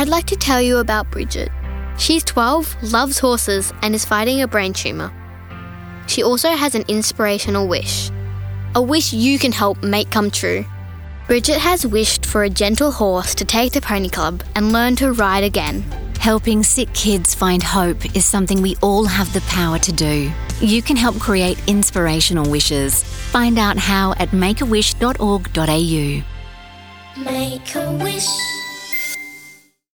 I'd like to tell you about Bridget. She's 12, loves horses, and is fighting a brain tumour. She also has an inspirational wish. A wish you can help make come true. Bridget has wished for a gentle horse to take to Pony Club and learn to ride again. Helping sick kids find hope is something we all have the power to do. You can help create inspirational wishes. Find out how at makeawish.org.au. Make a wish.